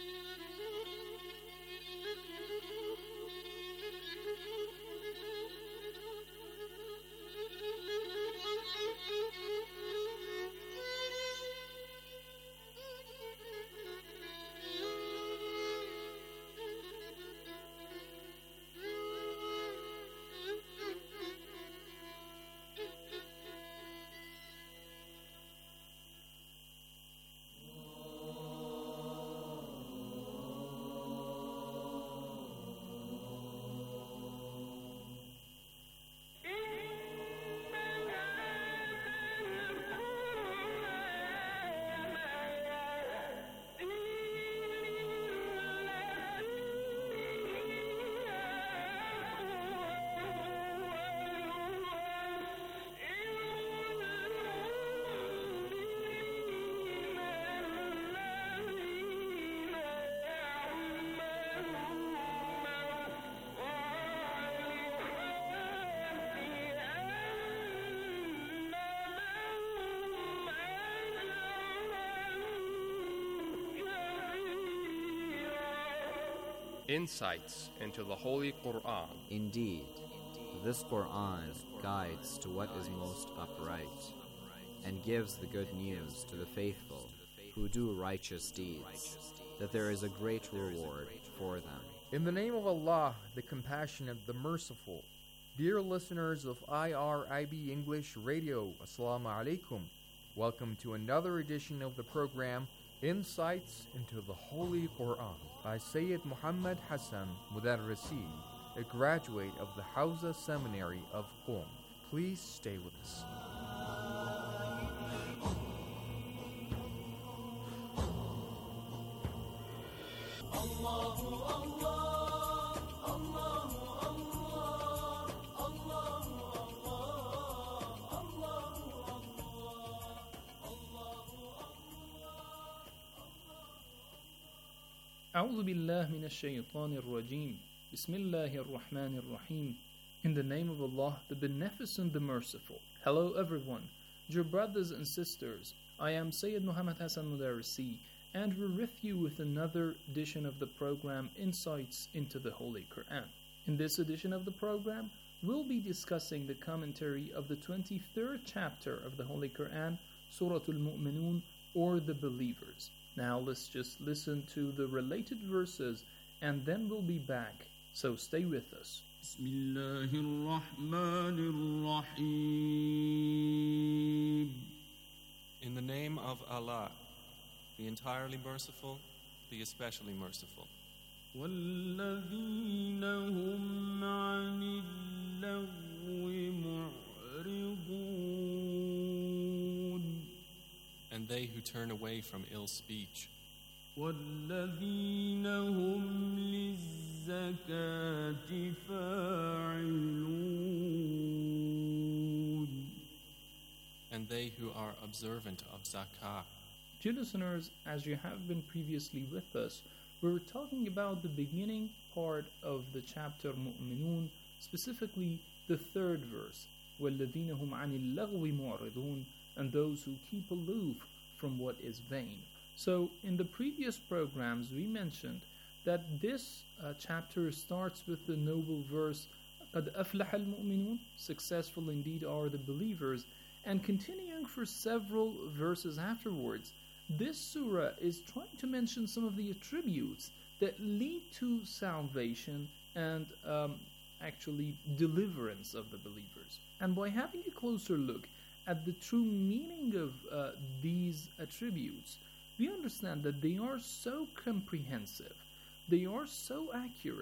Insights into the Holy Quran. Indeed, this Quran guides to what is most upright, and gives the good news to the faithful who do righteous deeds, that there is a great reward for them. In the name of Allah, the Compassionate, the Merciful. Dear listeners of I R I B English Radio, Assalamu alaikum. Welcome to another edition of the program, Insights into the Holy Quran, by Sayyid Muhammad Hassan Mudarrisi, a graduate of the Hawza Seminary of Qom. Please stay with us. أعوذ بالله من الشيطان الرجيم بسم الله الرحمن الرحيم. In the name of Allah, the Beneficent, the Merciful. Hello everyone, dear brothers and sisters. I am Sayyid Muhammad Hassan Mudarrisi, and we're with you with another edition of the program Insights into the Holy Quran. In this edition of the program, we'll be discussing the commentary of the twenty-third chapter of the Holy Quran, Surah Al-Mu'minun, or the Believers. Now let's just listen to the related verses and then we'll be back. So stay with us. Bismillahirrahmanirrahim. In the name of Allah, the entirely merciful, the especially merciful. وَالَّذِينَ هُمْ عَنِ اللَّغْوِ مُعْرِضُونَ. And they who turn away from ill speech. وَالَّذِينَ هُمْ لِلزَّكَاةِ فَاعِلُونَ. And they who are observant of zakah. Dear listeners, as you have been previously with us, we were talking about the beginning part of the chapter Mu'minun, specifically the third verse, وَالَّذِينَ هُمْ عَنِ اللَّغْوِ مُعْرِضُونَ, and those who keep aloof from what is vain. So, in the previous programs, we mentioned that this uh, chapter starts with the noble verse, قَدْ أَفْلَحَ الْمُؤْمِنُونَ, successful indeed are the believers, and continuing for several verses afterwards. This surah is trying to mention some of the attributes that lead to salvation and um, actually deliverance of the believers. And by having a closer look at the true meaning of uh, these attributes, we understand that they are so comprehensive, they are so accurate,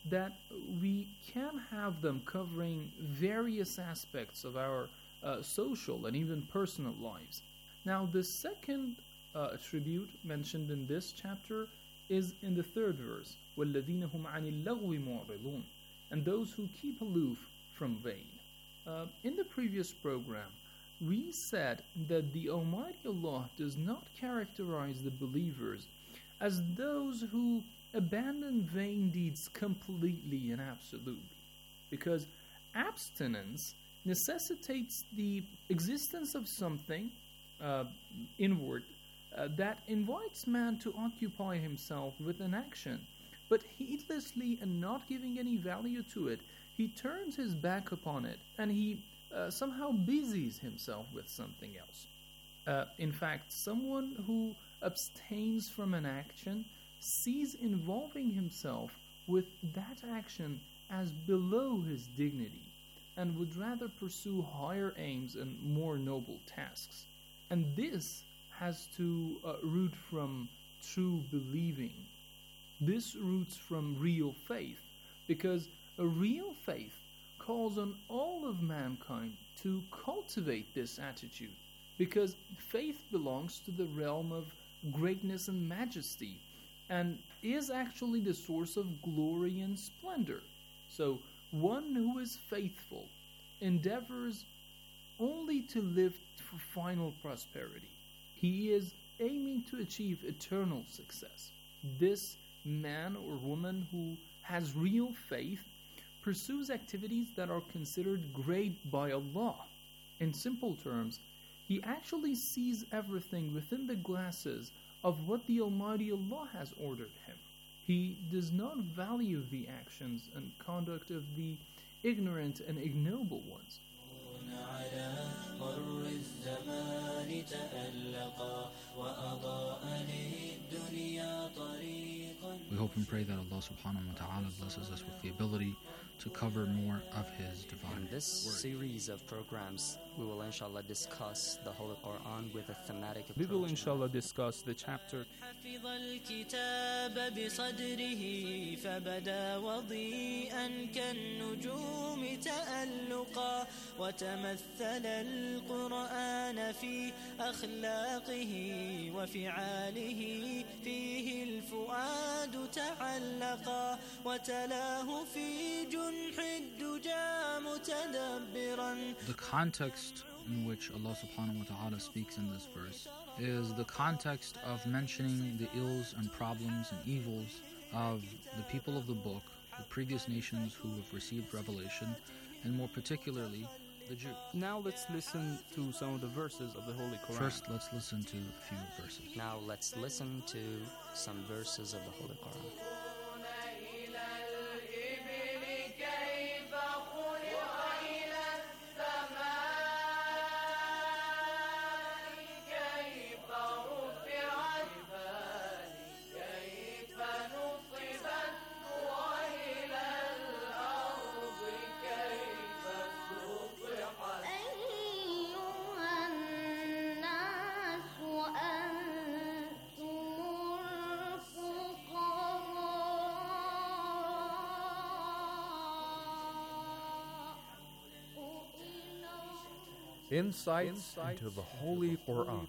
that we can have them covering various aspects of our uh, social and even personal lives. Now, the second uh, attribute mentioned in this chapter is in the third verse, وَالَّذِينَ هُمْ عَنِ اللَّغْوِ مُعْرِضُونَ, and those who keep aloof from vain. Uh, in the previous program, we said that the Almighty Allah does not characterize the believers as those who abandon vain deeds completely and absolutely, because abstinence necessitates the existence of something uh, inward uh, that invites man to occupy himself with an action, but heedlessly and not giving any value to it, he turns his back upon it and he uh, somehow busies himself with something else. Uh, in fact, someone who abstains from an action sees involving himself with that action as below his dignity and would rather pursue higher aims and more noble tasks. And this has to uh, root from true believing. This roots from real faith, because a real faith calls on all of mankind to cultivate this attitude, because faith belongs to the realm of greatness and majesty and is actually the source of glory and splendor. So one who is faithful endeavors only to live for final prosperity. He is aiming to achieve eternal success. This man or woman who has real faith pursues activities that are considered great by Allah. In simple terms, he actually sees everything within the glasses of what the Almighty Allah has ordered him. He does not value the actions and conduct of the ignorant and ignoble ones. We hope and pray that Allah subhanahu wa ta'ala blesses us with the ability to cover more of His divine In this word. series of programs, we will inshallah discuss the Holy Quran with a thematic approach. We will inshallah discuss the chapter حفظ الكتاب بصدره فبدا وضيئا كالنجوم تألقا وتمثل القرآن في أخلاقه وفعاله فيه الفؤاد تعلقا وتلاه في جنح الدجى متدبرا. The context in which Allah subhanahu wa ta'ala speaks in this verse is the context of mentioning the ills and problems and evils of the people of the book, the previous nations who have received revelation, and more particularly the Jews. Now let's listen to some of the verses of the Holy Quran. First, let's listen to a few verses. Now let's listen to some verses of the Holy Quran. Insights into the Holy Quran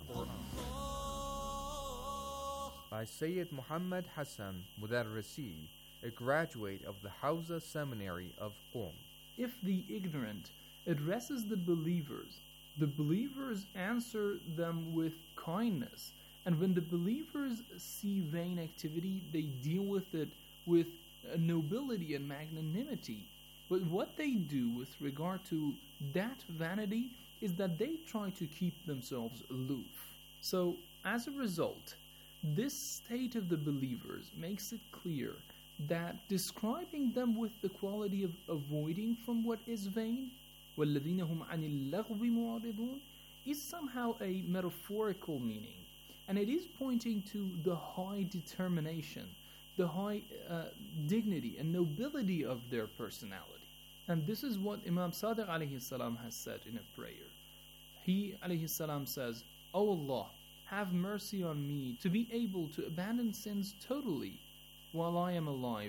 by Sayyid Muhammad Hassan Mudarrisi, a graduate of the Hawza Seminary of Qom. If the ignorant addresses the believers, the believers answer them with kindness, and when the believers see vain activity, they deal with it with nobility and magnanimity. But what they do with regard to that vanity is that they try to keep themselves aloof. So, as a result, this state of the believers makes it clear that describing them with the quality of avoiding from what is vain, وَالَّذِينَ هُمْ عَنِ اللَّغْوِ مُعْرِضُونَ, is somehow a metaphorical meaning, and it is pointing to the high determination, the high uh, dignity and nobility of their personality. And this is what Imam Sadiq alayhi salam has said in a prayer. He alayhi salam says, O Allah, have mercy on me to be able to abandon sins totally while I am alive,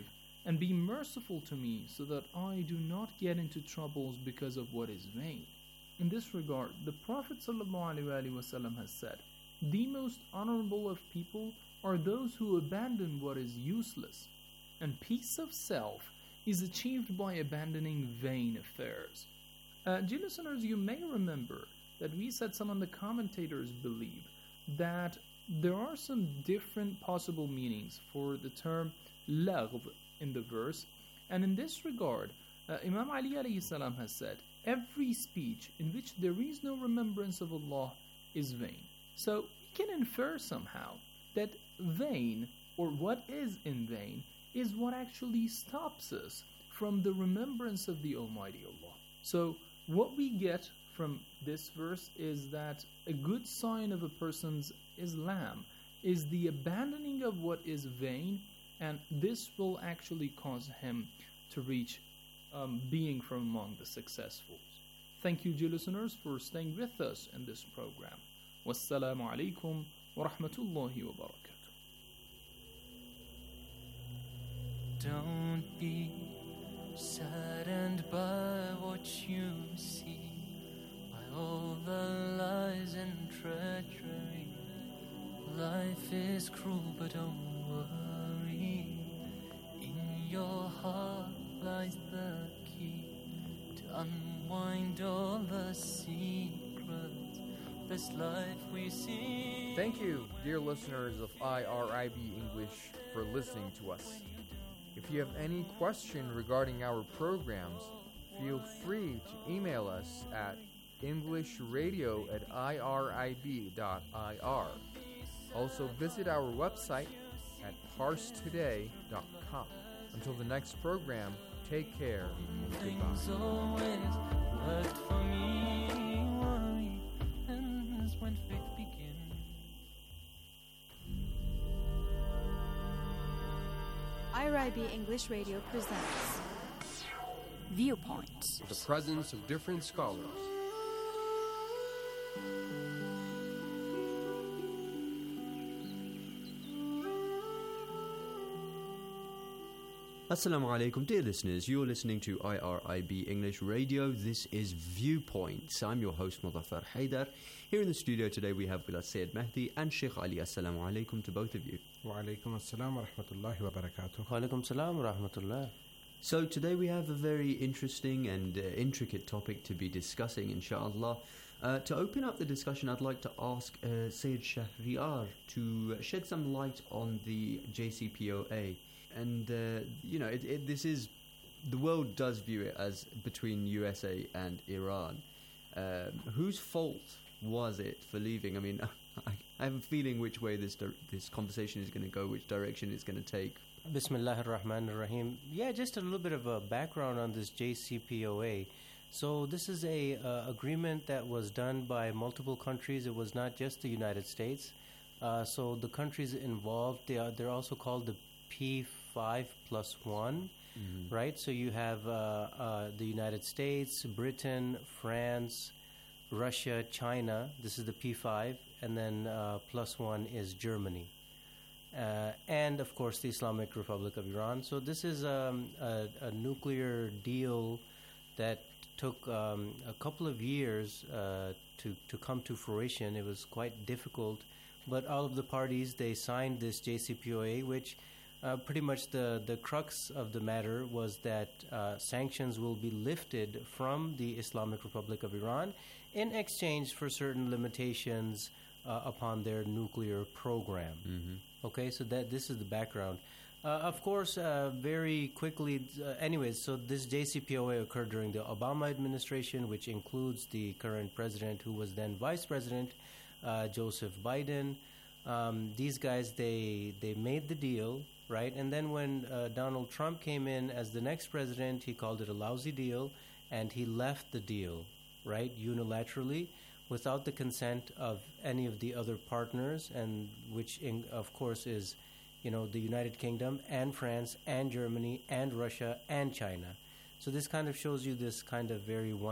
and be merciful to me so that I do not get into troubles because of what is vain. In this regard, the Prophet ﷺ has said, the most honorable of people are those who abandon what is useless, and peace of self is achieved by abandoning vain affairs. Uh, dear listeners, you may remember that we said some of the commentators believe that there are some different possible meanings for the term lagh in the verse, and in this regard, uh, Imam Ali alayhi salam has said, every speech in which there is no remembrance of Allah is vain. So we can infer somehow that vain, or what is in vain, is what actually stops us from the remembrance of the Almighty Allah. So what we get from this verse is that a good sign of a person's Islam is the abandoning of what is vain, and this will actually cause him to reach um, being from among the successful. Thank you, dear listeners, for staying with us in this program. Wassalamu alaikum wa rahmatullahi wa barakatuh. Don't be saddened by what you see, by all the lies and treachery. Life is cruel, but don't worry. In your heart lies the key to unwind all the secrets of this life we see. Thank you, dear listeners of I R I B English, for listening to us. If you have any question regarding our programs, feel free to email us at englishradio at irib dot I R. Also visit our website at parse today dot com. Until the next program, take care and Things goodbye. always worked for me. Worry ends when faith begins. I R I B English Radio presents Viewpoints. The presence of different scholars. Assalamu alaikum, dear listeners. You're listening to I R I B English Radio. This is Viewpoints. I'm your host, Mudaffar Haidar. Here in the studio today we have with us Sayyid Mahdi and Sheikh Ali. Assalamu alaikum to both of you. Wa alaikum assalam wa rahmatullahi wa barakatuh. Wa alaikum assalam wa rahmatullah. So today we have a very interesting and uh, intricate topic to be discussing, inshallah. Uh, to open up the discussion, I'd like to ask uh, Sayyid Shahriar to shed some light on the J C P O A. And, uh, you know, it, it, this is, the world does view it as between U S A and Iran. Um, whose fault was it for leaving? I mean, I, I have a feeling which way this di- this conversation is going to go, which direction it's going to take. Bismillahir Rahmanir Rahim. Yeah, just a little bit of a background on this J C P O A. So this is a uh, agreement that was done by multiple countries. It was not just the United States. Uh, so the countries involved, they are, they're also called the P five plus one, mm-hmm. right? So you have uh, uh, the United States, Britain, France, Russia, China. This is the P five, and then uh, plus one is Germany. Uh, and, of course, the Islamic Republic of Iran. So this is um, a, a nuclear deal that took um, a couple of years uh, to, to come to fruition. It was quite difficult. But all of the parties, they signed this J C P O A, which uh, pretty much the, the crux of the matter was that uh, sanctions will be lifted from the Islamic Republic of Iran in exchange for certain limitations uh, upon their nuclear program. Mm-hmm. Okay, so that this is the background. Uh, of course, uh, very quickly, uh, anyways, so this J C P O A occurred during the Obama administration, which includes the current president, who was then vice president, uh, Joseph Biden. Um, these guys, they they made the deal, right? And then when uh, Donald Trump came in as the next president, he called it a lousy deal, and he left the deal, right, unilaterally, without the consent of any of the other partners, and which, in, of course, is, you know, the United Kingdom and France and Germany and Russia and China. So this kind of shows you this kind of very one